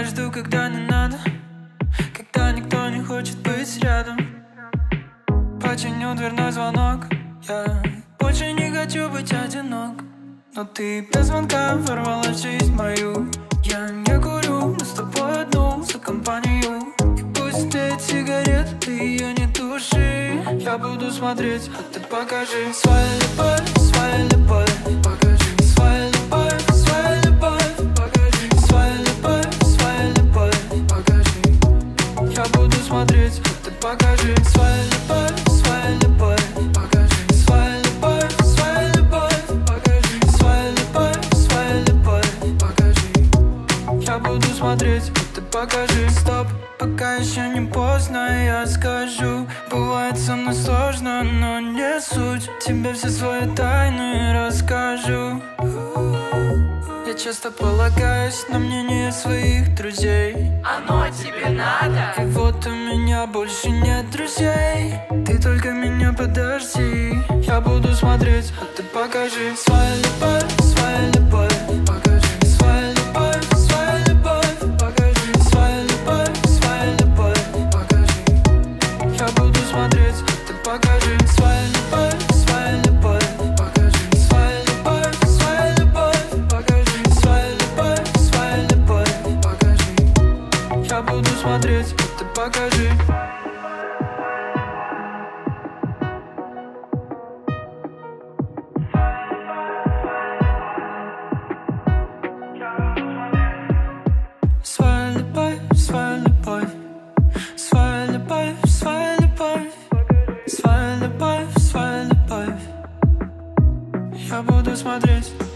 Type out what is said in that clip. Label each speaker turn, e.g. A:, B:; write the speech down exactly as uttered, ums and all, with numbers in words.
A: я жду, когда не надо, когда никто не хочет быть рядом. Починю дверной звонок. Я больше не хочу быть одинок. Но ты без звонка ворвалась в жизнь мою. Я не курю, мы с тобой одну за компанию. И пусть тлеет сигарета, ты ее не туши. Я буду смотреть, а ты покажи свою любовь, свою любовь. Покажи свою любовь, свою любовь. Покажи свою любовь, свою любовь. Покажи. Я буду смотреть, а ты покажи свою любовь, свою любовь. Покажи свою любовь, свою любовь. Покажи свою любовь, свою любовь. Покажи. Я буду смотреть, а ты покажи. Стоп, пока еще не поздно, я скажу. Бывает со мной сложно, но не суть. Тебе все свои тайны расскажу. Я часто полагаюсь на мнение своих друзей.
B: Оно тебе надо?
A: И вот у меня больше нет друзей. Ты только меня подожди. Я буду смотреть, а ты покажи свою любовь, свою любовь. Покажи свою любовь, свою любовь. Покажи свою любовь, свою любовь. Покажи. Я буду смотреть, а ты покажи свою любовь, свою любовь. Покажи свою любовь, свою любовь. Покажи свою любовь, свою любовь. Покажи. Я буду смотреть, а ты покажи. Своя любовь, своя любовь. Своя любовь, своя любовь. Своя любовь, своя любовь. Я буду смотреть.